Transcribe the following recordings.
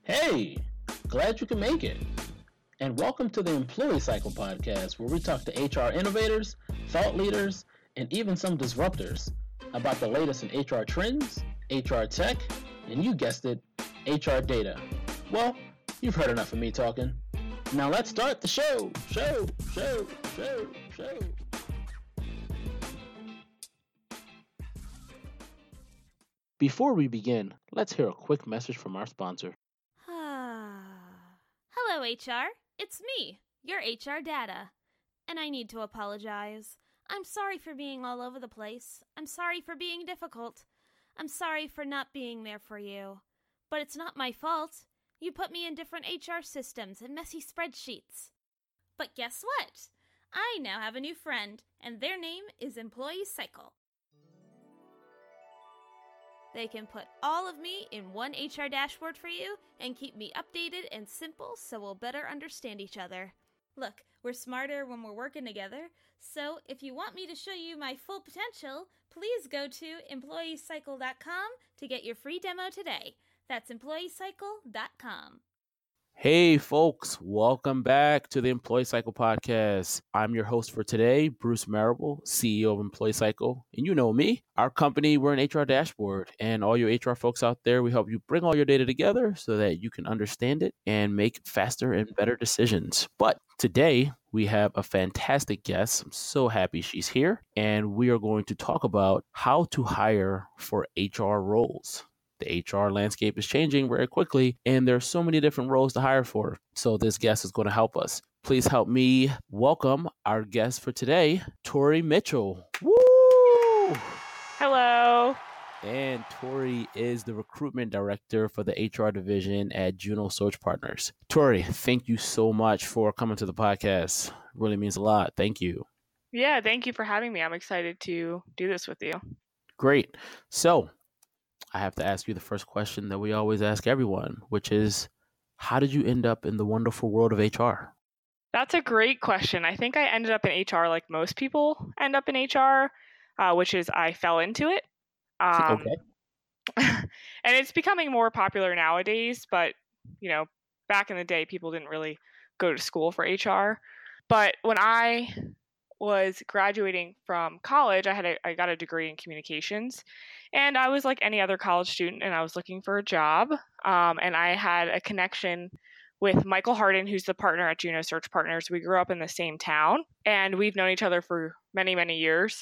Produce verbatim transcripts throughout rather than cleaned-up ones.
Hey, glad you can make it. And welcome to the Employee Cycle podcast, where we talk to H R innovators, thought leaders, and even some disruptors about the latest in H R trends, H R tech, and you guessed it, H R data. Well, you've heard enough of me talking. Now let's start the show, show, show, show, show. Before we begin, let's hear a quick message from our sponsor. Hello, H R. It's me, your H R data. And I need to apologize. I'm sorry for being all over the place. I'm sorry for being difficult. I'm sorry for not being there for you. But it's not my fault. You put me in different H R systems and messy spreadsheets. But guess what? I now have a new friend, and their name is Employee Cycle. They can put all of me in one H R dashboard for you and keep me updated and simple so we'll better understand each other. Look, we're smarter when we're working together, so if you want me to show you my full potential, please go to employee cycle dot com to get your free demo today. That's employee cycle dot com. Hey folks, welcome back to the Employee Cycle podcast. I'm your host for today, Bruce Marable, C E O of Employee Cycle. And you know me, our company, we're an H R dashboard. And all you H R folks out there, we help you bring all your data together so that you can understand it and make faster and better decisions. But today, we have a fantastic guest. I'm so happy she's here. And we are going to talk about how to hire for H R roles. The H R landscape is changing very quickly, and there's so many different roles to hire for. So this guest is going to help us. Please help me welcome our guest for today, Tori Mitchell. Woo! Hello. And Tori is the recruitment director for the H R division at Juno Search Partners. Tori, thank you so much for coming to the podcast. It really means a lot. Thank you. Yeah, thank you for having me. I'm excited to do this with you. Great. So I have to ask you the first question that we always ask everyone, which is, how did you end up in the wonderful world of H R? That's a great question. I think I ended up in H R like most people end up in H R, uh, which is I fell into it. Um, okay. And it's becoming more popular nowadays, but, you know, back in the day, people didn't really go to school for H R. But when I was graduating from college, I had a, I got a degree in communications, and I was like any other college student, and I was looking for a job. Um, and I had a connection with Michael Harden, who's the partner at Juno Search Partners. We grew up in the same town, and we've known each other for many, many years.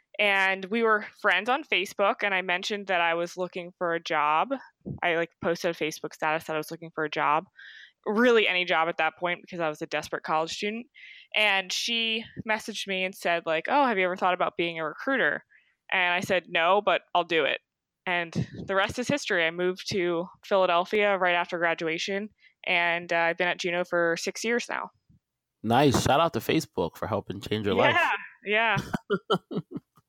And we were friends on Facebook, and I mentioned that I was looking for a job. I like posted a Facebook status that I was looking for a job. Really any job at that point because I was a desperate college student. And she messaged me and said like, oh, have you ever thought about being a recruiter? And I said, no, but I'll do it. And the rest is history. I moved to Philadelphia right after graduation, and uh, I've been at Juno for six years now. Nice. Shout out to Facebook for helping change your life. Yeah, yeah.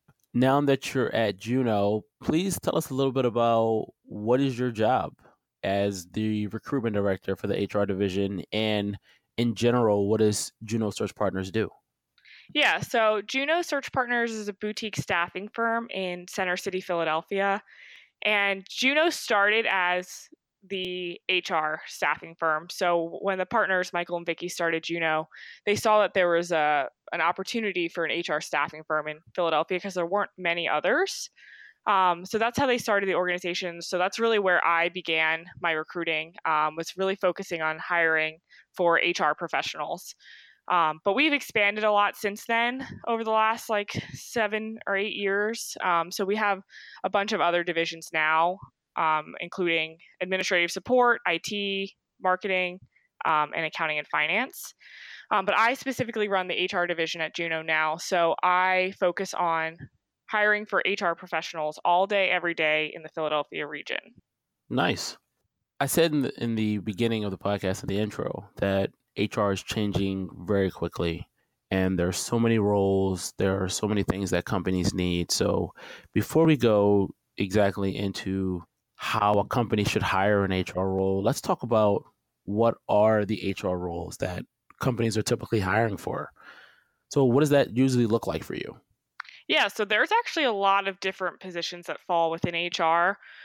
Now that you're at Juno, please tell us a little bit about what is your job as the recruitment director for the H R division, and in general, what does Juno Search Partners do? Yeah, so Juno Search Partners is a boutique staffing firm in Center City, Philadelphia. And Juno started as the H R staffing firm. So when the partners, Michael and Vicky, started Juno, they saw that there was a an opportunity for an H R staffing firm in Philadelphia because there weren't many others. Um, so that's how they started the organization. So that's really where I began my recruiting, um, was really focusing on hiring for H R professionals. Um, but we've expanded a lot since then over the last like seven or eight years. Um, so we have a bunch of other divisions now, um, including administrative support, I T, marketing, um, and accounting and finance. Um, but I specifically run the H R division at Juno now. So I focus on hiring for H R professionals all day, every day in the Philadelphia region. Nice. I said in the, in the beginning of the podcast, in the intro, that H R is changing very quickly, and there's so many roles. There are so many things that companies need. So before we go exactly into how a company should hire an H R role, let's talk about what are the H R roles that companies are typically hiring for. So what does that usually look like for you? Yeah, so there's actually a lot of different positions that fall within H R.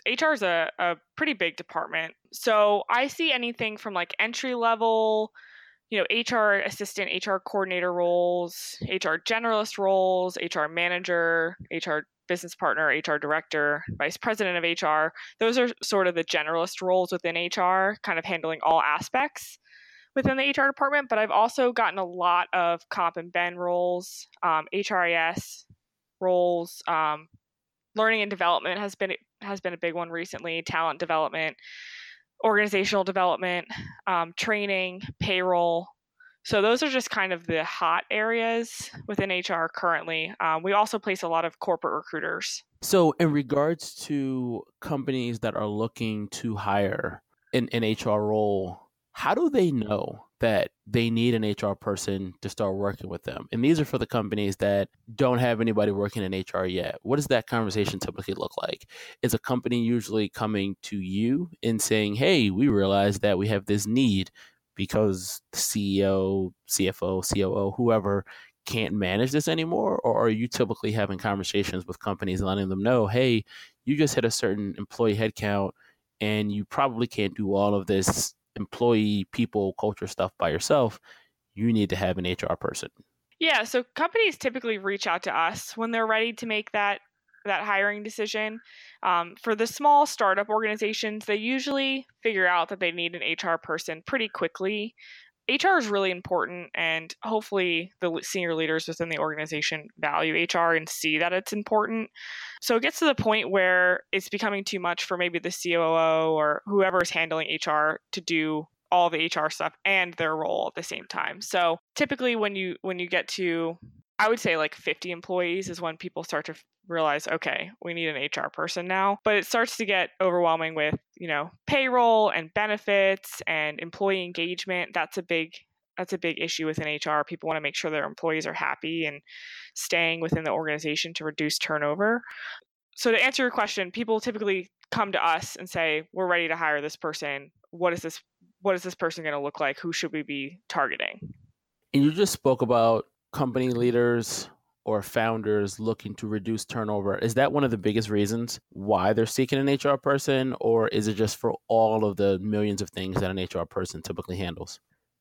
H R is a, a pretty big department. So I see anything from like entry level, you know, H R assistant, H R coordinator roles, H R generalist roles, H R manager, H R business partner, H R director, vice president of H R. Those are sort of the generalist roles within H R, kind of handling all aspects within the H R department. But I've also gotten a lot of comp and ben roles, um, H R I S roles. Um, learning and development has been has been a big one recently. Talent development, organizational development, um, training, payroll. So those are just kind of the hot areas within H R currently. Um, we also place a lot of corporate recruiters. So in regards to companies that are looking to hire an, an H R role, how do they know that they need an H R person to start working with them? And these are for the companies that don't have anybody working in H R yet. What does that conversation typically look like? Is a company usually coming to you and saying, hey, we realize that we have this need because the C E O, C F O, C O O, whoever can't manage this anymore? Or are you typically having conversations with companies and letting them know, hey, you just hit a certain employee headcount and you probably can't do all of this employee, people, culture stuff by yourself. You need to have an H R person. Yeah, so companies typically reach out to us when they're ready to make that that hiring decision. Um, for the small startup organizations, they usually figure out that they need an H R person pretty quickly. H R is really important, and hopefully the senior leaders within the organization value H R and see that it's important. So it gets to the point where it's becoming too much for maybe the C O O or whoever is handling H R to do all the H R stuff and their role at the same time. So typically when you when you get to, I would say like fifty employees is when people start to realize, okay, we need an H R person now. But it starts to get overwhelming with, you know, payroll and benefits and employee engagement. That's a big that's a big issue within H R. People want to make sure their employees are happy and staying within the organization to reduce turnover. So to answer your question, people typically come to us and say, we're ready to hire this person. What is this what is this person going to look like? Who should we be targeting? And you just spoke about company leaders or founders looking to reduce turnover. Is that one of the biggest reasons why they're seeking an H R person, or is it just for all of the millions of things that an H R person typically handles?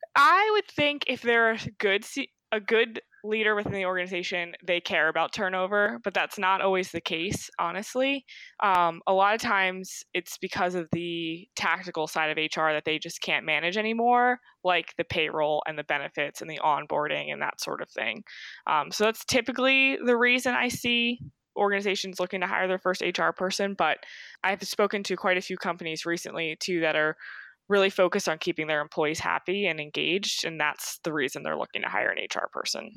I would think if they're a good a good leader within the organization, they care about turnover, but that's not always the case, honestly. Um, a lot of times it's because of the tactical side of H R that they just can't manage anymore, like the payroll and the benefits and the onboarding and that sort of thing. Um, so that's typically the reason I see organizations looking to hire their first H R person, but I've spoken to quite a few companies recently too that are really focused on keeping their employees happy and engaged, and that's the reason they're looking to hire an H R person.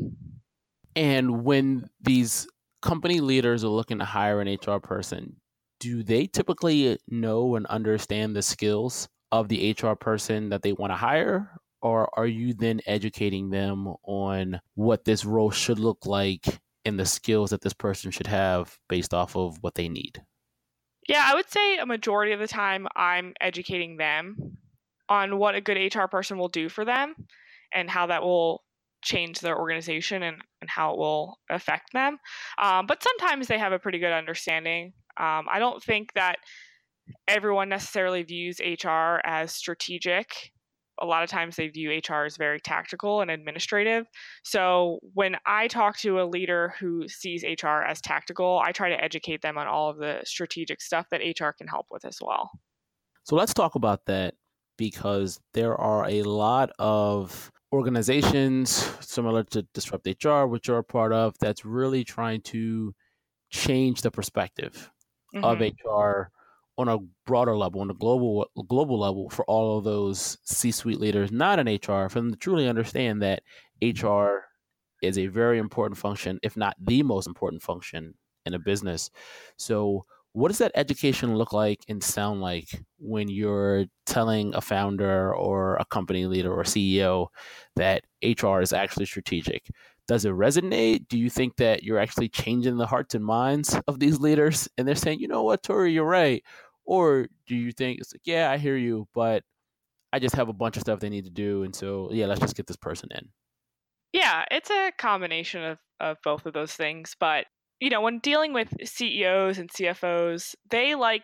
And when these company leaders are looking to hire an H R person, do they typically know and understand the skills of the H R person that they want to hire? Or are you then educating them on what this role should look like and the skills that this person should have based off of what they need? Yeah, I would say a majority of the time I'm educating them on what a good H R person will do for them and how that will change their organization and, and how it will affect them. Um, but sometimes they have a pretty good understanding. Um, I don't think that everyone necessarily views H R as strategic. A lot of times they view H R as very tactical and administrative. So when I talk to a leader who sees H R as tactical, I try to educate them on all of the strategic stuff that H R can help with as well. So let's talk about that, because there are a lot of organizations similar to Disrupt H R, which you're a part of, that's really trying to change the perspective mm-hmm. of H R on a broader level, on a global global level, for all of those C-suite leaders not in H R, for them to truly understand that H R is a very important function, if not the most important function in a business. So what does that education look like and sound like when you're telling a founder or a company leader or C E O that H R is actually strategic? Does it resonate? Do you think that you're actually changing the hearts and minds of these leaders and they're saying, you know what, Tori, you're right? Or do you think it's like, yeah, I hear you, but I just have a bunch of stuff they need to do. And so, yeah, let's just get this person in. Yeah, it's a combination of, of both of those things. But, you know, when dealing with C E Os and C F Os, they like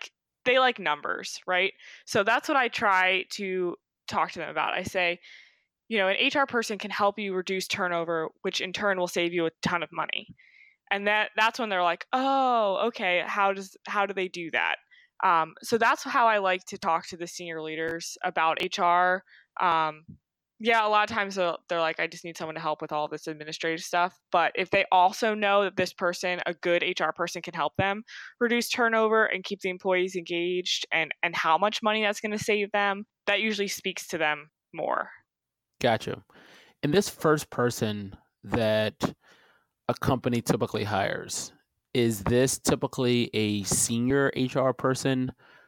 they like numbers, right? So that's what I try to talk to them about. I say, you know, an H R person can help you reduce turnover, which in turn will save you a ton of money. And that that's when they're like, oh, okay, how does how do they do that? Um, so that's how I like to talk to the senior leaders about H R. Um, yeah, a lot of times they're, they're like, I just need someone to help with all this administrative stuff. But if they also know that this person, a good H R person, can help them reduce turnover and keep the employees engaged, and and how much money that's going to save them, that usually speaks to them more. Gotcha. And this first person that a company typically hires, is this typically a senior H R person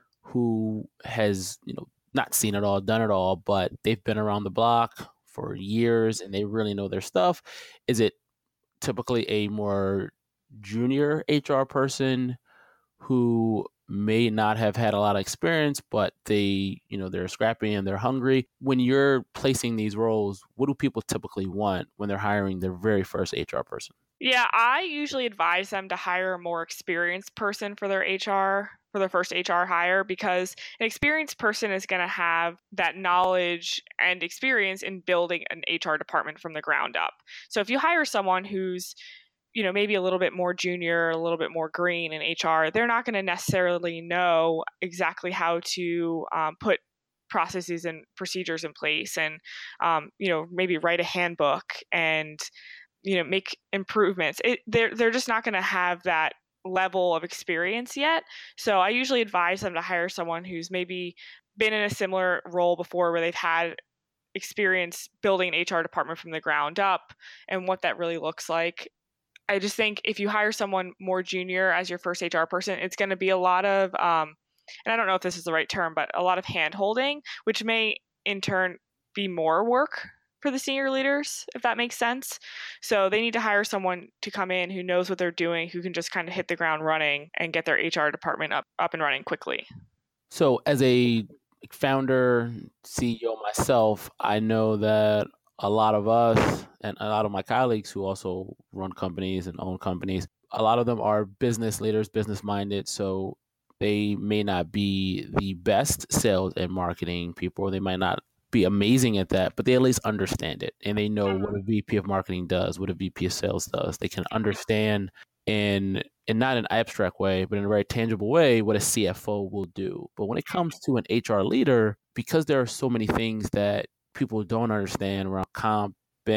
who has, you know, not seen it all, done it all, but they've been around the block for years and they really know their stuff? Is it typically a more junior H R person who may not have had a lot of experience, but they, you know, they're scrappy and they're hungry? When you're placing these roles, what do people typically want when they're hiring their very first H R person? Yeah, I usually advise them to hire a more experienced person for their H R, for their first H R hire, because an experienced person is going to have that knowledge and experience in building an H R department from the ground up. So if you hire someone who's, you know, maybe a little bit more junior, a little bit more green in H R, they're not going to necessarily know exactly how to um, put processes and procedures in place, and um, you know, maybe write a handbook and, you know, make improvements. It, they're they're just not going to have that level of experience yet. So I usually advise them to hire someone who's maybe been in a similar role before, where they've had experience building an H R department from the ground up and what that really looks like. I just think if you hire someone more junior as your first H R person, it's going to be a lot of, um, and I don't know if this is the right term, but a lot of hand holding, which may in turn be more work for the senior leaders, if that makes sense. So they need to hire someone to come in who knows what they're doing, who can just kind of hit the ground running and get their H R department up, up and running quickly. So as a founder, C E O myself, I know that a lot of us and a lot of my colleagues who also run companies and own companies, a lot of them are business leaders, business minded. So they may not be the best sales and marketing people. They might not be amazing at that, but they at least understand it. And they know what a V P of marketing does, what a V P of sales does. They can understand in, in not an abstract way, but in a very tangible way, what a C F O will do. But when it comes to an H R leader, because there are so many things that people don't understand around comp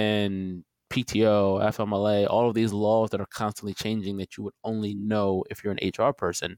and P T O, F M L A, all of these laws that are constantly changing that you would only know if you're an H R person,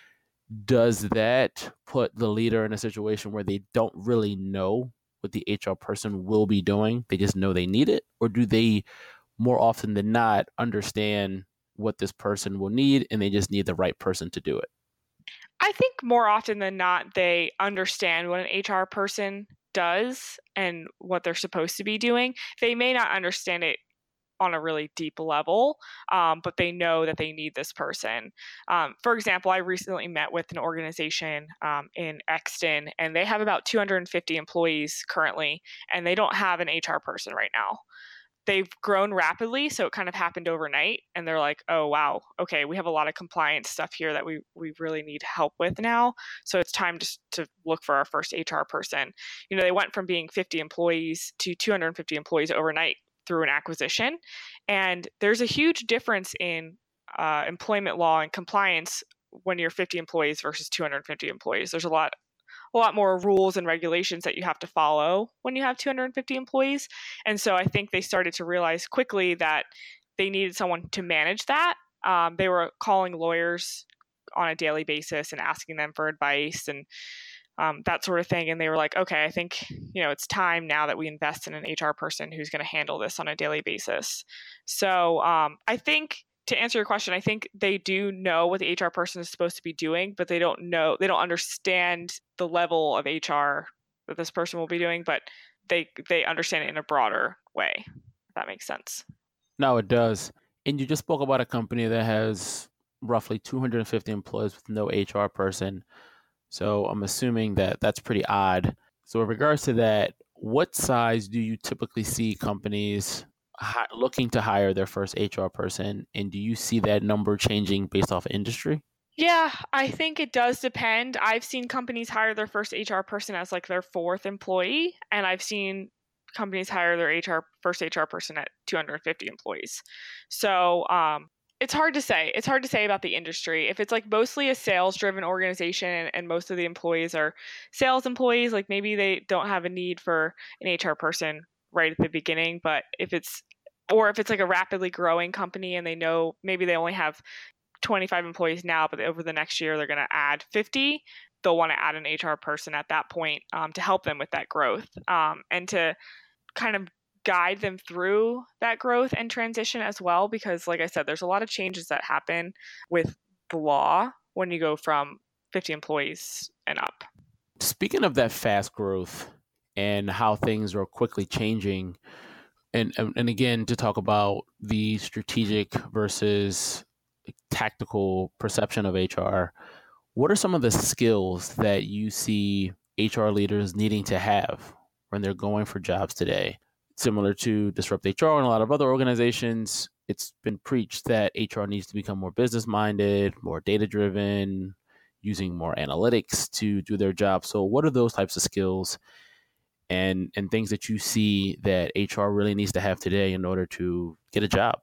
does that put the leader in a situation where they don't really know what the H R person will be doing? They just know they need it? Or do they more often than not understand what this person will need and they just need the right person to do it? I think more often than not, they understand what an H R person does and what they're supposed to be doing. They may not understand it on a really deep level, um, but they know that they need this person. Um, for example, I recently met with an organization um, in Exton, and they have about two hundred fifty employees currently, and they don't have an H R person right now. They've grown rapidly, so it kind of happened overnight, and they're like, oh, wow, okay, we have a lot of compliance stuff here that we, we really need help with now, so it's time to, to look for our first H R person. You know, they went from being fifty employees to two hundred fifty employees overnight through an acquisition, and there's a huge difference in uh, employment law and compliance when you're fifty employees versus two hundred fifty employees. There's a lot a lot more rules and regulations that you have to follow when you have two hundred fifty employees. And so I think they started to realize quickly that they needed someone to manage that. Um, they were calling lawyers on a daily basis and asking them for advice and um, that sort of thing. And they were like, okay, I think, you know, it's time now that we invest in an H R person who's going to handle this on a daily basis. So um, I think, to answer your question, I think they do know what the H R person is supposed to be doing, but they don't know, they don't understand the level of H R that this person will be doing, but they they understand it in a broader way, if that makes sense. No, it does. And you just spoke about a company that has roughly two hundred fifty employees with no H R person. So I'm assuming that that's pretty odd. So in regards to that, what size do you typically see companies looking to hire their first H R person, and do you see that number changing based off industry? Yeah, I think it does depend. I've seen companies hire their first H R person as like their fourth employee, and I've seen companies hire their H R first H R person at two hundred fifty employees. So um, it's hard to say. It's hard to say about the industry. If it's like mostly a sales-driven organization and, and most of the employees are sales employees, like maybe they don't have a need for an H R person right at the beginning. But if it's or if it's like a rapidly growing company and they know maybe they only have twenty-five employees now, but over the next year they're going to add fifty, they'll want to add an H R person at that point um, to help them with that growth um, and to kind of guide them through that growth and transition as well. Because like I said, there's a lot of changes that happen with the law when you go from fifty employees and up. Speaking of that fast growth and how things are quickly changing, and and again, to talk about the strategic versus tactical perception of H R, what are some of the skills that you see H R leaders needing to have when they're going for jobs today? Similar to Disrupt H R and a lot of other organizations, it's been preached that H R needs to become more business-minded, more data-driven, using more analytics to do their job. So what are those types of skills and, and things that you see that H R really needs to have today in order to get a job?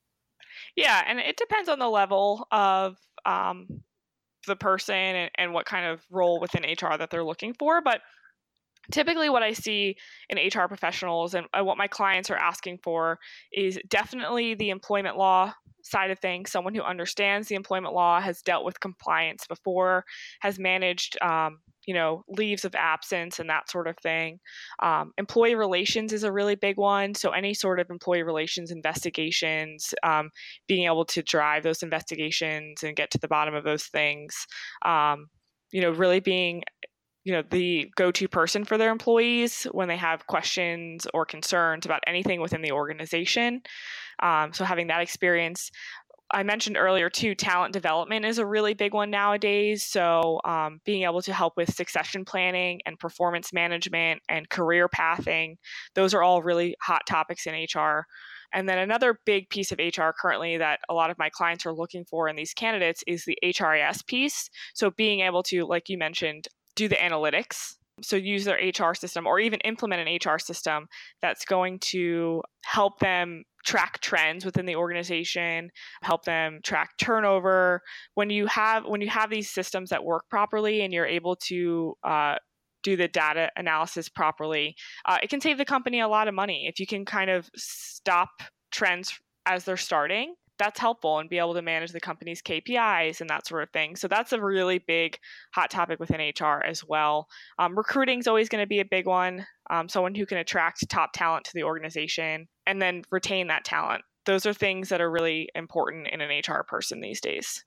Yeah, and it depends on the level of um, the person and, and what kind of role within H R that they're looking for. But typically what I see in H R professionals and what my clients are asking for is definitely the employment law side of things. Someone who understands the employment law, has dealt with compliance before, has managed um, you know, leaves of absence and that sort of thing. Um, employee relations is a really big one. So any sort of employee relations investigations, um, being able to drive those investigations and get to the bottom of those things, um, you know, really being you know, the go-to person for their employees when they have questions or concerns about anything within the organization. Um, so having that experience. I mentioned earlier too, talent development is a really big one nowadays. So um, being able to help with succession planning and performance management and career pathing, those are all really hot topics in H R. And then another big piece of H R currently that a lot of my clients are looking for in these candidates is the H R I S piece. So being able to, like you mentioned, do the analytics. So use their H R system or even implement an H R system that's going to help them track trends within the organization, help them track turnover. When you have when you have these systems that work properly and you're able to uh, do the data analysis properly, uh, it can save the company a lot of money. If you can kind of stop trends as they're starting, that's helpful, and be able to manage the company's K P Is and that sort of thing. So that's a really big hot topic within H R as well. Um, recruiting is always going to be a big one. Um, someone who can attract top talent to the organization and then retain that talent. Those are things that are really important in an H R person these days.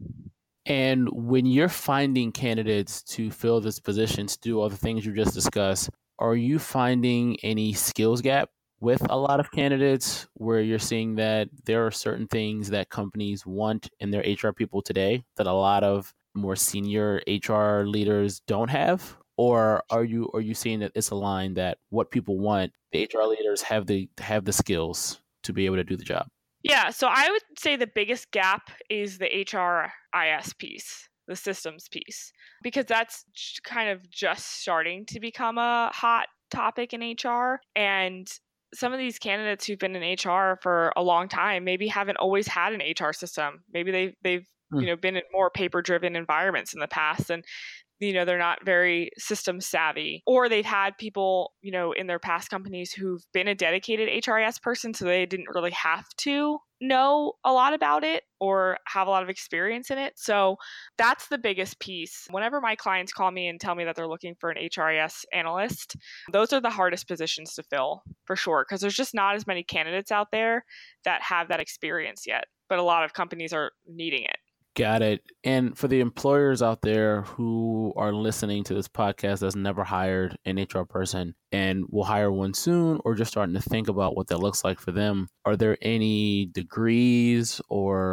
And when you're finding candidates to fill this positions, to do all the things you just discussed, are you finding any skills gap with a lot of candidates where you're seeing that there are certain things that companies want in their H R people today that a lot of more senior H R leaders don't have? Or are you are you seeing that it's aligned that what people want, the H R leaders have the have the skills to be able to do the job? Yeah, so I would say the biggest gap is the H R I S piece, the systems piece, because that's kind of just starting to become a hot topic in H R. And some of these candidates who've been in H R for a long time maybe haven't always had an H R system. Maybe they've they've mm. you know been in more paper-driven environments in the past, and you know they're not very system savvy, or they've had people you know in their past companies who've been a dedicated H R I S person, so they didn't really have to know a lot about it or have a lot of experience in it. So that's the biggest piece. Whenever my clients call me and tell me that they're looking for an H R I S analyst, those are the hardest positions to fill for sure, because there's just not as many candidates out there that have that experience yet, but a lot of companies are needing it. Got it. And for the employers out there who are listening to this podcast that's never hired an H R person and will hire one soon, or just starting to think about what that looks like for them, are there any degrees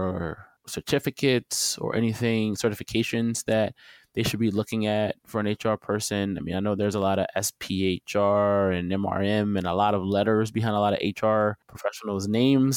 or certificates or anything, certifications that they should be looking at for an H R person? I mean, I know there's a lot of S P H R and M R M and a lot of letters behind a lot of H R professionals' names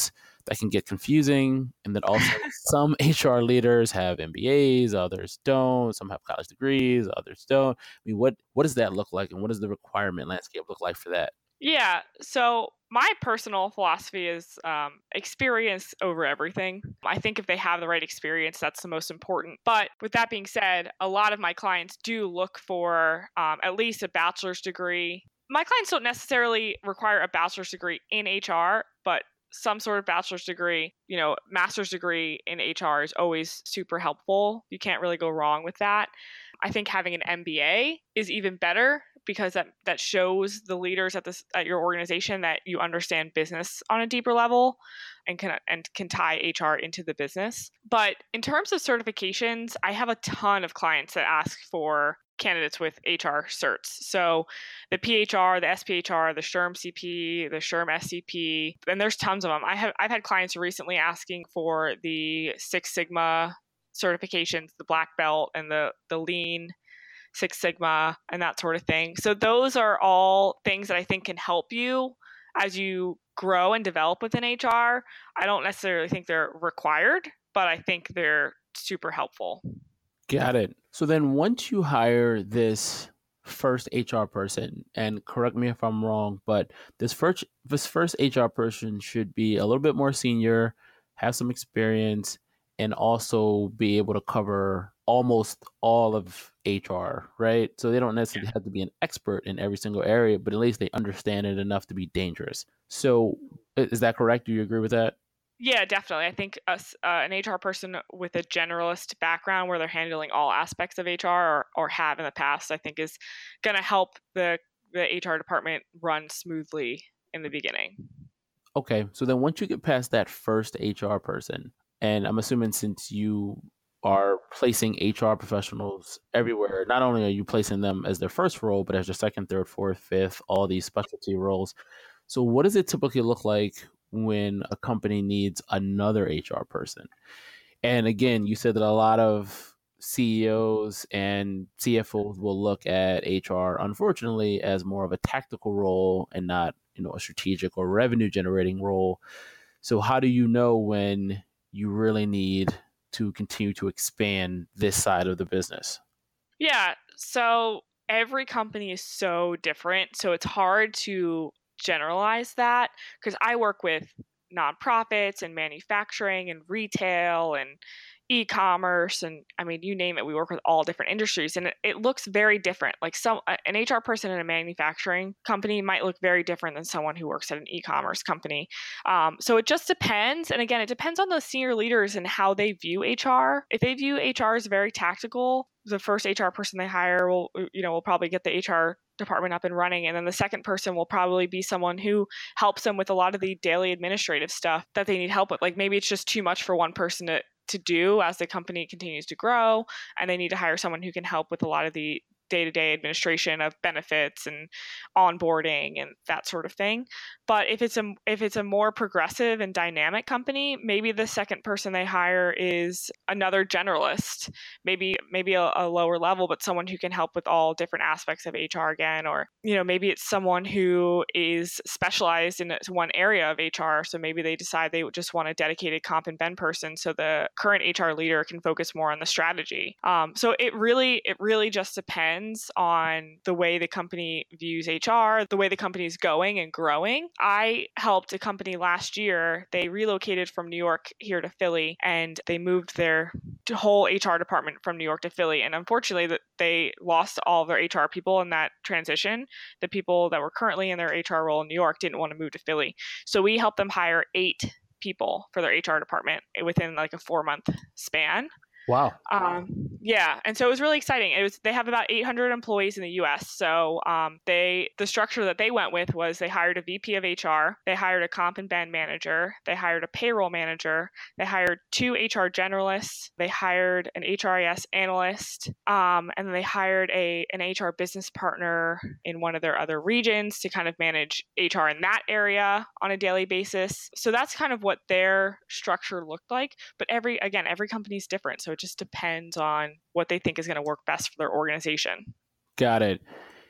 that can get confusing. And then also some H R leaders have M B As, others don't. Some have college degrees, others don't. I mean, what what does that look like, and what does the requirement landscape look like for that? Yeah. So my personal philosophy is um, experience over everything. I think if they have the right experience, that's the most important. But with that being said, a lot of my clients do look for um, at least a bachelor's degree. My clients don't necessarily require a bachelor's degree in H R, but some sort of bachelor's degree, you know, master's degree in H R is always super helpful. You can't really go wrong with that. I think having an M B A is even better because that, that shows the leaders at this at your organization that you understand business on a deeper level and can and can tie H R into the business. But in terms of certifications, I have a ton of clients that ask for candidates with H R certs. So the P H R, the S P H R, the SHRM C P, the SHRM S C P, and there's tons of them. I have I've had clients recently asking for the Six Sigma certifications, the black belt and the the lean Six Sigma and that sort of thing. So those are all things that I think can help you as you grow and develop within H R. I don't necessarily think they're required, but I think they're super helpful. Got it. So then once you hire this first H R person, and correct me if I'm wrong, but this first this first H R person should be a little bit more senior, have some experience, and also be able to cover almost all of H R, right? So they don't necessarily have to be an expert in every single area, but at least they understand it enough to be dangerous. So is that correct? Do you agree with that? Yeah, definitely. I think us, uh, an H R person with a generalist background where they're handling all aspects of H R or, or have in the past, I think is going to help the, the H R department run smoothly in the beginning. Okay. So then once you get past that first H R person, and I'm assuming since you are placing H R professionals everywhere, not only are you placing them as their first role, but as your second, third, fourth, fifth, all these specialty roles. So what does it typically look like when a company needs another H R person? And again, you said that a lot of C E Os and C F Os will look at H R, unfortunately, as more of a tactical role and not, you know, a strategic or revenue generating role. So how do you know when you really need to continue to expand this side of the business? Yeah. So every company is so different. So it's hard to generalize that because I work with nonprofits and manufacturing and retail and e-commerce and I mean you name it, we work with all different industries and it, it looks very different. Like some an H R person in a manufacturing company might look very different than someone who works at an e-commerce company. Um, so it just depends, and again it depends on those senior leaders and how they view H R. If they view H R as very tactical, the first H R person they hire will you know will probably get the H R department up and running, and then the second person will probably be someone who helps them with a lot of the daily administrative stuff that they need help with. Like maybe it's just too much for one person to to do as the company continues to grow, and they need to hire someone who can help with a lot of the day-to-day administration of benefits and onboarding and that sort of thing. But if it's a if it's a more progressive and dynamic company, maybe the second person they hire is another generalist, maybe maybe a, a lower level, but someone who can help with all different aspects of H R again. Or you know maybe it's someone who is specialized in one area of H R, so maybe they decide they just want a dedicated comp and ben person, so the current H R leader can focus more on the strategy. Um, so it really it really just depends on the way the company views H R, the way the company is going and growing. I helped a company last year. They relocated from New York here to Philly, and they moved their whole H R department from New York to Philly. And unfortunately, they lost all of their H R people in that transition. The people that were currently in their H R role in New York didn't want to move to Philly. So we helped them hire eight people for their H R department within like a four month span. Wow. Um, yeah, and so it was really exciting. It was they have about eight hundred employees in the U S. So um, they the structure that they went with was they hired a V P of H R, they hired a comp and ben manager, they hired a payroll manager, they hired two H R generalists, they hired an H R I S analyst, um, and then they hired a an H R business partner in one of their other regions to kind of manage H R in that area on a daily basis. So that's kind of what their structure looked like. But every again, every company's different. So it just depends on what they think is going to work best for their organization. Got it.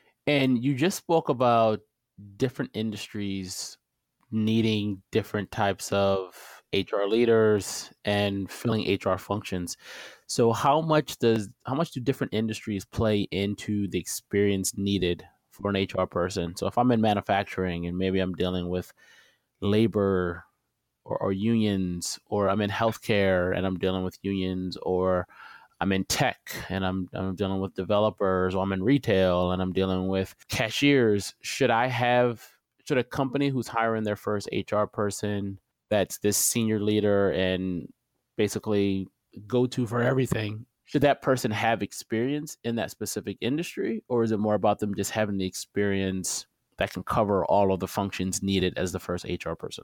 And you just spoke about different industries needing different types of H R leaders and filling H R functions. So how much does how much do different industries play into the experience needed for an H R person? So if I'm in manufacturing and maybe I'm dealing with labor or, or unions, or I'm in healthcare and I'm dealing with unions, or I'm in tech and I'm I'm dealing with developers, or I'm in retail and I'm dealing with cashiers. Should I have should a company who's hiring their first H R person that's this senior leader and basically go to for everything, should that person have experience in that specific industry, or is it more about them just having the experience that can cover all of the functions needed as the first H R person?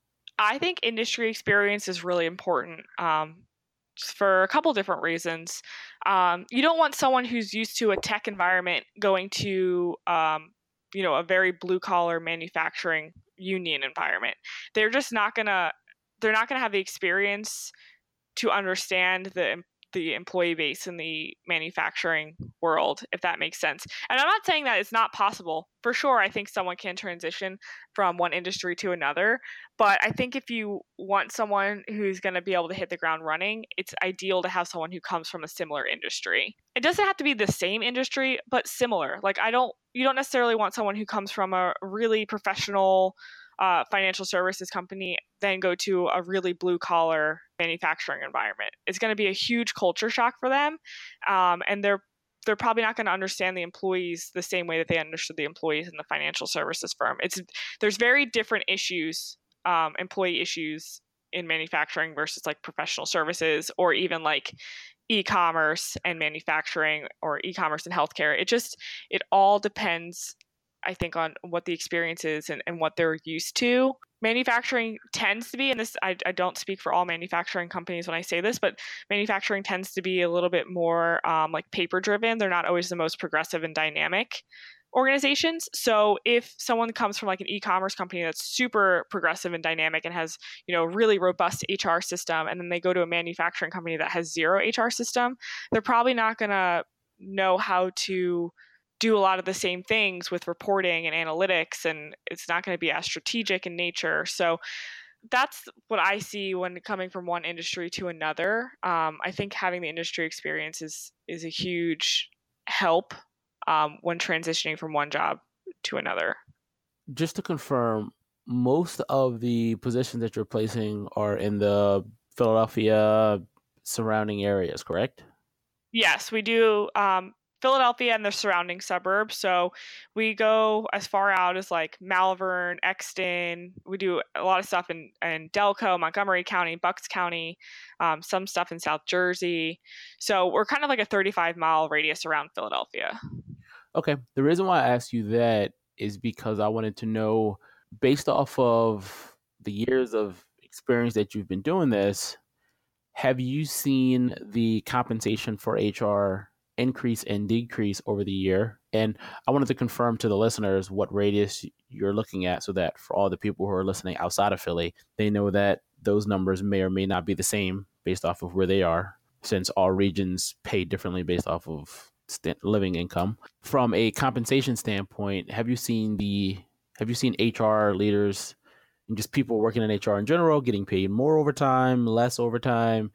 I think industry experience is really important. Um, for a couple different reasons. Um, you don't want someone who's used to a tech environment going to, um, you know, a very blue collar manufacturing union environment. They're just not gonna, they're not gonna have the experience to understand the the employee base in the manufacturing world, if that makes sense. And I'm not saying that it's not possible. For sure, I think someone can transition from one industry to another. But I think if you want someone who's going to be able to hit the ground running, it's ideal to have someone who comes from a similar industry. It doesn't have to be the same industry, but similar. Like I don't, you don't necessarily want someone who comes from a really professional uh, financial services company, then go to a really blue collar manufacturing environment. It's going to be a huge culture shock for them, um, and they're they're probably not going to understand the employees the same way that they understood the employees in the financial services firm. It's there's very different issues, um, employee issues in manufacturing versus like professional services, or even like e-commerce and manufacturing, or e-commerce and healthcare. It just it all depends, I think, on what the experience is and, and what they're used to. Manufacturing tends to be, and this I, I don't speak for all manufacturing companies when I say this, but manufacturing tends to be a little bit more um, like paper driven. They're not always the most progressive and dynamic organizations. So if someone comes from like an e-commerce company that's super progressive and dynamic and has, you know, really robust H R system, and then they go to a manufacturing company that has zero H R system, they're probably not going to know how to do a lot of the same things with reporting and analytics, and it's not going to be as strategic in nature. So that's what I see when coming from one industry to another. Um, I think having the industry experience is is a huge help um, when transitioning from one job to another. Just to confirm, most of the positions that you're placing are in the Philadelphia surrounding areas, correct? Yes, we do. Um, Philadelphia and the surrounding suburbs. So we go as far out as like Malvern, Exton. We do a lot of stuff in, in Delco, Montgomery County, Bucks County, um, some stuff in South Jersey. So we're kind of like a thirty-five mile radius around Philadelphia. Okay. The reason why I asked you that is because I wanted to know, based off of the years of experience that you've been doing this, have you seen the compensation for H R increase and decrease over the year? And I wanted to confirm to the listeners what radius you're looking at, so that for all the people who are listening outside of Philly, they know that those numbers may or may not be the same based off of where they are, since all regions pay differently based off of st- living income. From a compensation standpoint, have you seen the have you seen H R leaders and just people working in H R in general getting paid more overtime, less overtime?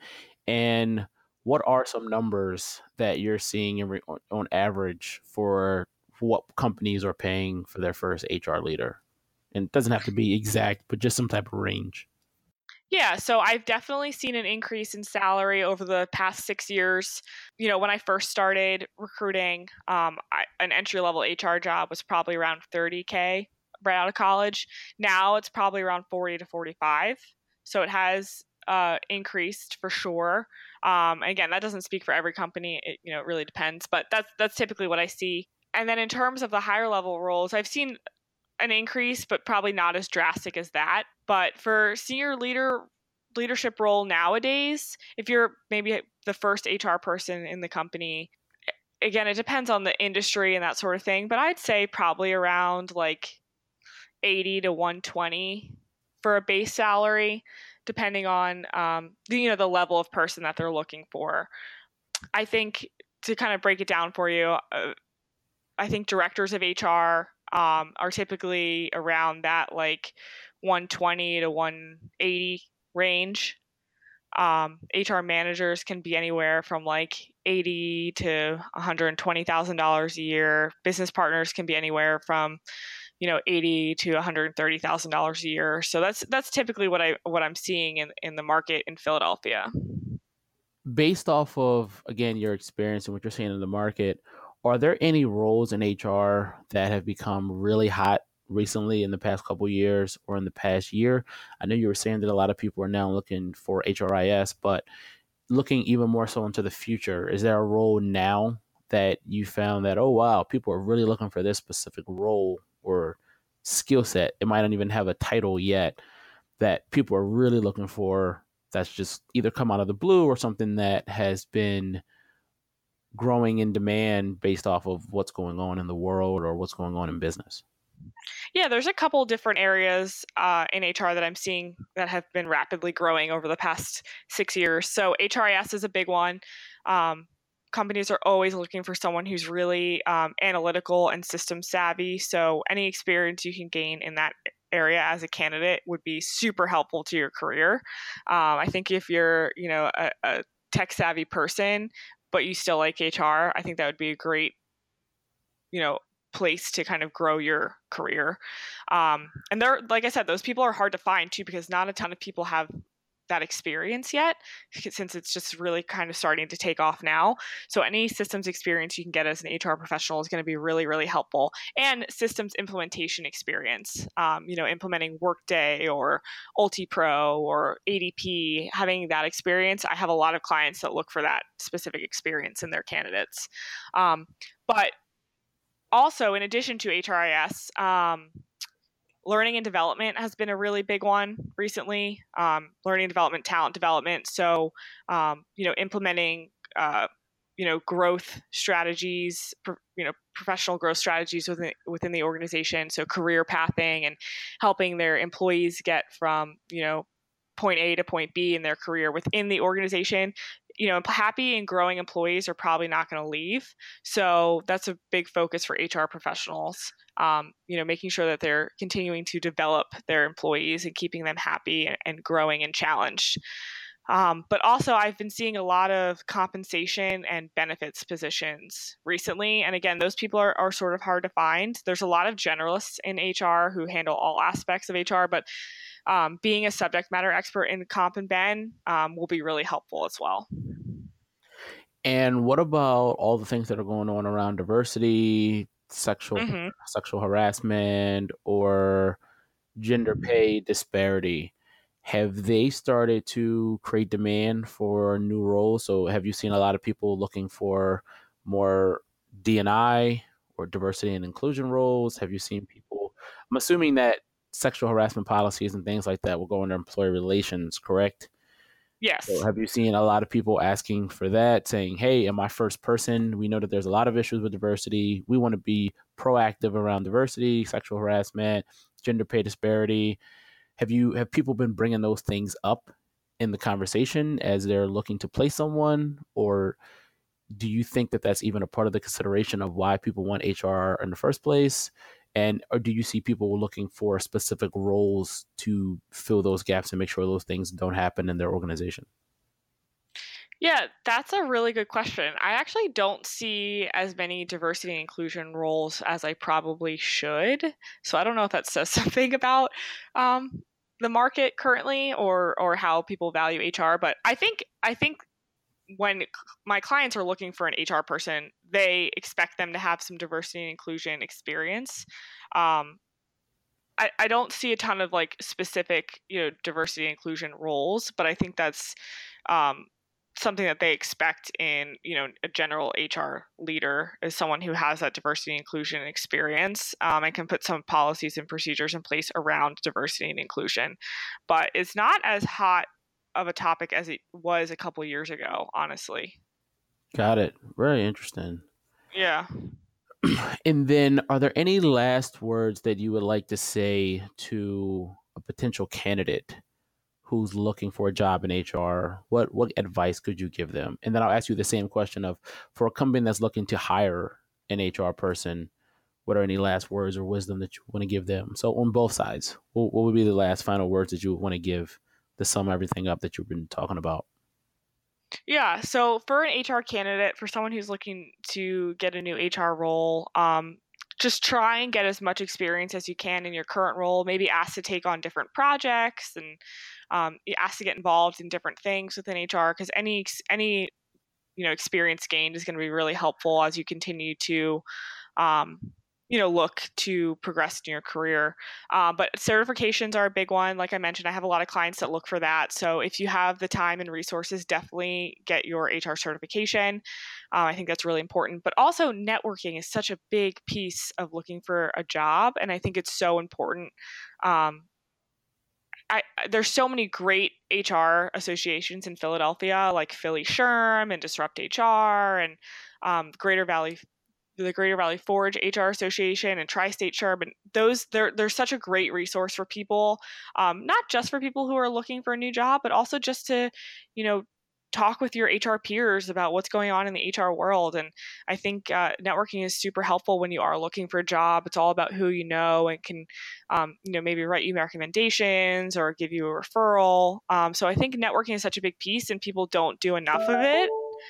And what are some numbers that you're seeing in re- on average for what companies are paying for their first H R leader? And it doesn't have to be exact, but just some type of range. Yeah, so I've definitely seen an increase in salary over the past six years. You know, when I first started recruiting, um, I, an entry level H R job was probably around thirty K right out of college. Now it's probably around forty to forty-five. So it has uh, increased for sure. Um, and again, that doesn't speak for every company. It, you know, it really depends, but that's that's typically what I see. And then in terms of the higher level roles, I've seen an increase, but probably not as drastic as that. But for senior leader leadership role nowadays, if you're maybe the first H R person in the company, again, it depends on the industry and that sort of thing, but I'd say probably around like eighty to one twenty for a base salary, depending on um, the, you know, the level of person that they're looking for. I think to kind of break it down for you, uh, I think directors of H R um, are typically around that like one twenty to one eighty range. Um, H R managers can be anywhere from like eighty to one hundred twenty thousand dollars a year. Business partners can be anywhere from, you know, eighty to one hundred thirty thousand dollars a year. So that's that's typically what I what I'm seeing in, in the market in Philadelphia. Based off of, again, your experience and what you're seeing in the market, are there any roles in H R that have become really hot recently in the past couple of years or in the past year? I know you were saying that a lot of people are now looking for H R I S, but looking even more so into the future, is there a role now that you found that, oh, wow, people are really looking for this specific role or skill set? It might not even have a title yet that people are really looking for, that's just either come out of the blue or something that has been growing in demand based off of what's going on in the world or what's going on in business? Yeah, there's a couple different areas uh, in H R that I'm seeing that have been rapidly growing over the past six years. So H R I S is a big one. Um, companies are always looking for someone who's really um, analytical and system savvy. So any experience you can gain in that area as a candidate would be super helpful to your career. Um, I think if you're, you know, a, a tech savvy person, but you still like H R, I think that would be a great, you know, place to kind of grow your career. Um, and they're, like I said, those people are hard to find too, because not a ton of people have that experience yet, since it's just really kind of starting to take off now. So any systems experience you can get as an H R professional is going to be really, really helpful. And systems implementation experience, um, you know, implementing Workday or UltiPro or A D P, having that experience. I have a lot of clients that look for that specific experience in their candidates. Um, but also, in addition to H R I S, um, learning and development has been a really big one recently. Um, learning and development, talent development. So, um, you know, implementing, uh, you know, growth strategies, pro- you know, professional growth strategies within within the organization. So, career pathing and helping their employees get from, you know, point A to point B in their career within the organization. You know, happy and growing employees are probably not going to leave. So that's a big focus for H R professionals. Um, you know, making sure that they're continuing to develop their employees and keeping them happy and, and growing and challenged. Um, but also, I've been seeing a lot of compensation and benefits positions recently. And again, those people are, are sort of hard to find. There's a lot of generalists in H R who handle all aspects of H R, but um, being a subject matter expert in comp and ben um, will be really helpful as well. And what about all the things that are going on around diversity, sexual mm-hmm. sexual harassment, or gender pay disparity? Have they started to create demand for new roles? So have you seen a lot of people looking for more D and I or diversity and inclusion roles? Have you seen people, I'm assuming that sexual harassment policies and things like that will go under employee relations, correct? Yes. So have you seen a lot of people asking for that, saying, hey, am I first person? We know that there's a lot of issues with diversity. We want to be proactive around diversity, sexual harassment, gender pay disparity. Have you have people been bringing those things up in the conversation as they're looking to place someone? Or do you think that that's even a part of the consideration of why people want H R in the first place? And or do you see people looking for specific roles to fill those gaps and make sure those things don't happen in their organization? Yeah, that's a really good question. I actually don't see as many diversity and inclusion roles as I probably should. So I don't know if that says something about um, the market currently or or how people value H R. But I think I think when my clients are looking for an H R person, they expect them to have some diversity and inclusion experience. Um, I, I don't see a ton of like specific, you know, diversity and inclusion roles, but I think that's um, something that they expect in, you know, a general H R leader is someone who has that diversity and inclusion experience um, and can put some policies and procedures in place around diversity and inclusion. But it's not as hot of a topic as it was a couple years ago, honestly. Got it. Very interesting. Yeah. And then are there any last words that you would like to say to a potential candidate who's looking for a job in H R? What what advice could you give them? And then I'll ask you the same question of, for a company that's looking to hire an H R person, what are any last words or wisdom that you want to give them? So on both sides, what, what would be the last final words that you would want to give to sum everything up that you've been talking about? Yeah. So for an H R candidate, for someone who's looking to get a new H R role, um, just try and get as much experience as you can in your current role. Maybe ask to take on different projects and um, ask to get involved in different things within H R, because any any you know experience gained is going to be really helpful as you continue to um, you know look to progress in your career. Uh, but certifications are a big one. Like I mentioned, I have a lot of clients that look for that. So if you have the time and resources, definitely get your H R certification. Uh, I think that's really important. But also networking is such a big piece of looking for a job, and I think it's so important. Um, I, there's so many great H R associations in Philadelphia, like Philly Sherm and Disrupt H R and um, Greater Valley, the Greater Valley Forge H R Association and Tri-State Sherm. And those, they're, they're such a great resource for people, um, not just for people who are looking for a new job, but also just to, you know, talk with your H R peers about what's going on in the H R world. And I think uh, networking is super helpful when you are looking for a job. It's all about who you know and can, um, you know, maybe write you recommendations or give you a referral. Um, so I think networking is such a big piece, and people don't do enough of it.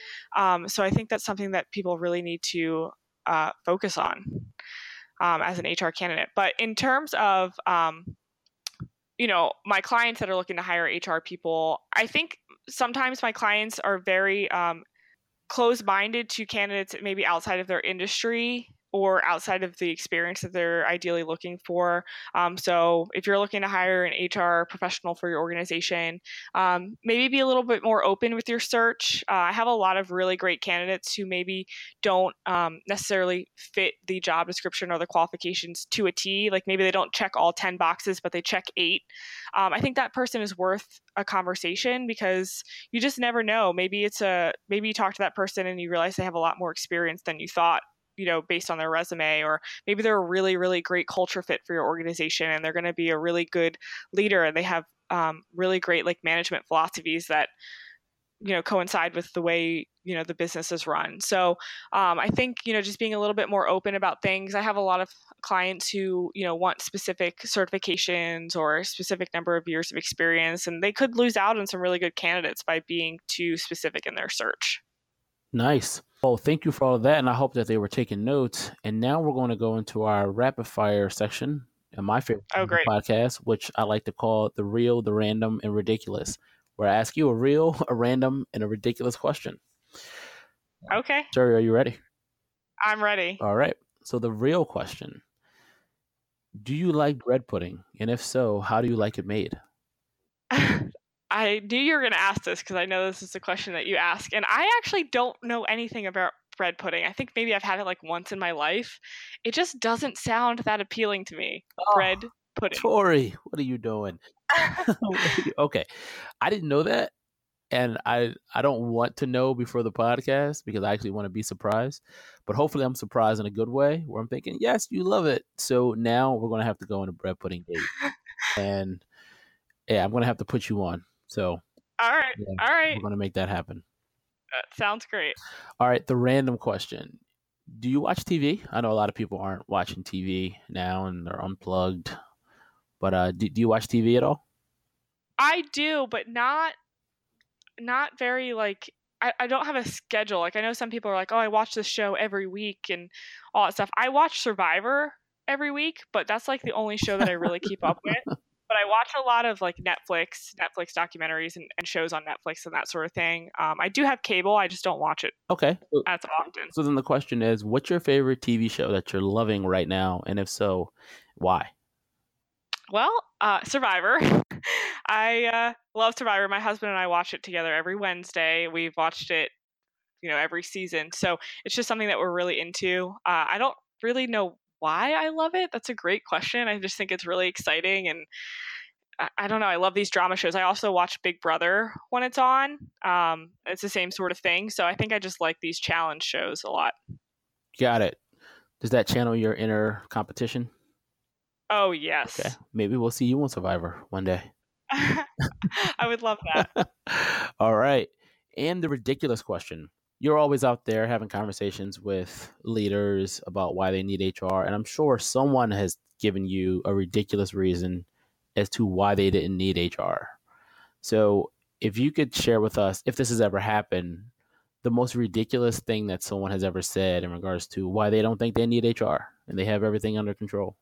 Um, so I think that's something that people really need to uh, focus on um, as an H R candidate. But in terms of, um, you know, my clients that are looking to hire H R people, I think sometimes my clients are very um, closed-minded to candidates maybe outside of their industry or outside of the experience that they're ideally looking for. Um, so if you're looking to hire an H R professional for your organization, um, maybe be a little bit more open with your search. Uh, I have a lot of really great candidates who maybe don't um, necessarily fit the job description or the qualifications to a T. Like maybe they don't check all ten boxes, but they check eight. Um, I think that person is worth a conversation, because you just never know. Maybe it's a maybe you talk to that person and you realize they have a lot more experience than you thought, you know, based on their resume, or maybe they're a really, really great culture fit for your organization and they're going to be a really good leader, and they have um, really great like management philosophies that, you know, coincide with the way, you know, the business is run. So um, I think, you know, just being a little bit more open about things. I have a lot of clients who, you know, want specific certifications or a specific number of years of experience, and they could lose out on some really good candidates by being too specific in their search. Nice. Well, thank you for all of that, and I hope that they were taking notes. And now we're going to go into our rapid fire section in my favorite oh, great. podcast, which I like to call the real, the random, and ridiculous, where I ask you a real, a random, and a ridiculous question. Okay. Sherry, are you ready? I'm ready. All right. So the real question: do you like bread pudding? And if so, how do you like it made? I knew you were going to ask this because I know this is a question that you ask. And I actually don't know anything about bread pudding. I think maybe I've had it like once in my life. It just doesn't sound that appealing to me. Oh, bread pudding. Tori, what are you doing? Okay. I didn't know that. And I, I don't want to know before the podcast, because I actually want to be surprised. But hopefully I'm surprised in a good way, where I'm thinking, yes, you love it. So now we're going to have to go on a bread pudding date. And yeah, I'm going to have to put you on. So, all right, yeah, all right, we're going to make that happen. That sounds great. All right, the random question: do you watch T V? I know a lot of people aren't watching T V now and they're unplugged, but uh, do, do you watch T V at all? I do, but not not very like. I, I don't have a schedule. Like I know some people are like, oh, I watch this show every week and all that stuff. I watch Survivor every week, but that's like the only show that I really keep up with. But I watch a lot of like Netflix, Netflix documentaries and, and shows on Netflix and that sort of thing. Um, I do have cable. I just don't watch it okay. as often. So then the question is, what's your favorite T V show that you're loving right now? And if so, why? Well, uh, Survivor. I uh, love Survivor. My husband and I watch it together every Wednesday. We've watched it, you know, every season. So it's just something that we're really into. Uh, I don't really know why I love it. That's a great question. I just think it's really exciting, and I, I don't know. I love these drama shows. I also watch Big Brother when it's on. Um, it's the same sort of thing. So I think I just like these challenge shows a lot. Got it. Does that channel your inner competition? Oh, yes. Okay. Maybe we'll see you on Survivor one day. I would love that. All right. And the ridiculous question. You're always out there having conversations with leaders about why they need H R. And I'm sure someone has given you a ridiculous reason as to why they didn't need H R. So if you could share with us, if this has ever happened, the most ridiculous thing that someone has ever said in regards to why they don't think they need H R and they have everything under control.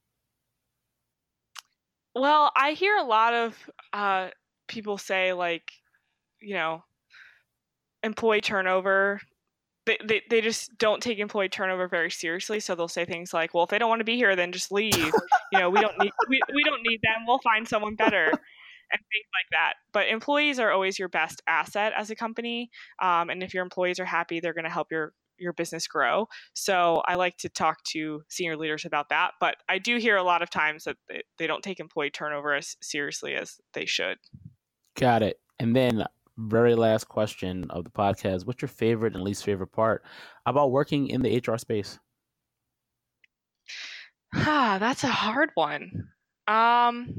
Well, I hear a lot of uh, people say, like, you know, employee turnover. They, they they just don't take employee turnover very seriously. So they'll say things like, "Well, if they don't want to be here, then just leave. You know, we don't need we, we don't need them. We'll find someone better," and things like that. But employees are always your best asset as a company, um, and if your employees are happy, they're going to help your your business grow. So I like to talk to senior leaders about that. But I do hear a lot of times that they, they don't take employee turnover as seriously as they should. Got it. And then very last question of the podcast. What's your favorite and least favorite part about working in the H R space? Ah, that's a hard one. Um,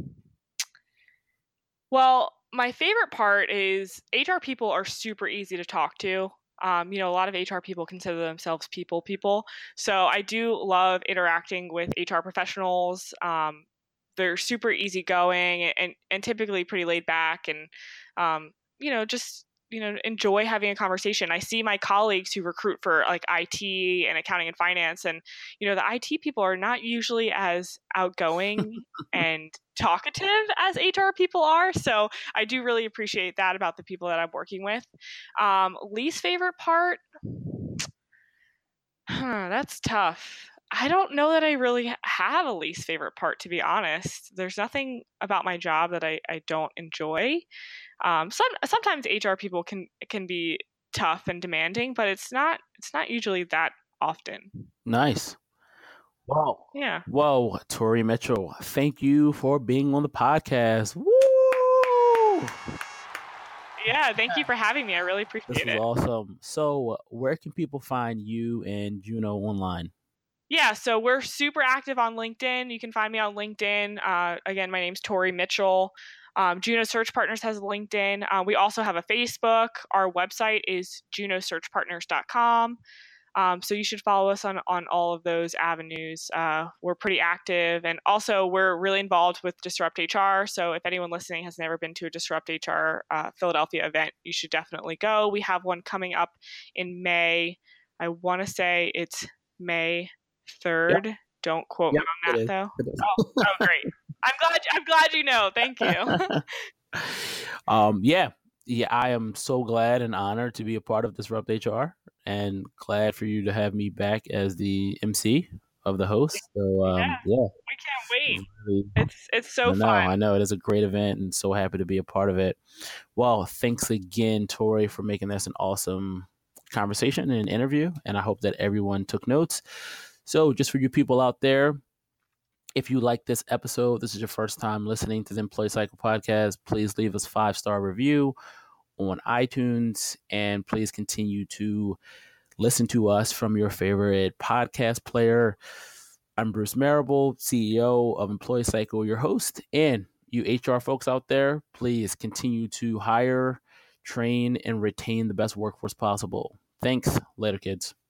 well, my favorite part is H R people are super easy to talk to. Um, you know, a lot of H R people consider themselves people people. So I do love interacting with H R professionals. Um, they're super easygoing and, and typically pretty laid back and, um, you know, just, you know, enjoy having a conversation. I see my colleagues who recruit for like I T and accounting and finance, and, you know, the I T people are not usually as outgoing and talkative as H R people are. So I do really appreciate that about the people that I'm working with. Um, least favorite part? Huh, that's tough. I don't know that I really have a least favorite part, to be honest. There's nothing about my job that I, I don't enjoy. Um, some, sometimes H R people can can be tough and demanding, but it's not it's not usually that often. Nice. Wow. Yeah. Whoa, Tori Mitchell, thank you for being on the podcast. Woo! Yeah, thank you for having me. I really appreciate This was it. awesome. So where can people find you and Juno online? Yeah, so we're super active on LinkedIn. You can find me on LinkedIn. Uh, again, my name's Tori Mitchell. Um, Juno Search Partners has LinkedIn. Uh, we also have a Facebook. Our website is juno search partners dot com. Um, so you should follow us on, on all of those avenues. Uh, we're pretty active. And also, we're really involved with Disrupt H R. So if anyone listening has never been to a Disrupt H R uh, Philadelphia event, you should definitely go. We have one coming up in May. I want to say it's May third. Yep. Don't quote yep, me on that, though. Oh, oh, great. I'm glad, I'm glad you know. Thank you. um, yeah. Yeah, I am so glad and honored to be a part of Disrupt H R, and glad for you to have me back as the M C of the host. So um, yeah, yeah, we can't wait. Really, it's it's so I know, fun. I know it is a great event, and so happy to be a part of it. Well, thanks again, Tori, for making this an awesome conversation and an interview, and I hope that everyone took notes. So, just for you people out there, if you like this episode, this is your first time listening to the Employee Cycle Podcast, please leave us a five-star review on iTunes, and please continue to listen to us from your favorite podcast player. I'm Bruce Marable, C E O of Employee Cycle, your host, and you H R folks out there, please continue to hire, train, and retain the best workforce possible. Thanks. Later, kids.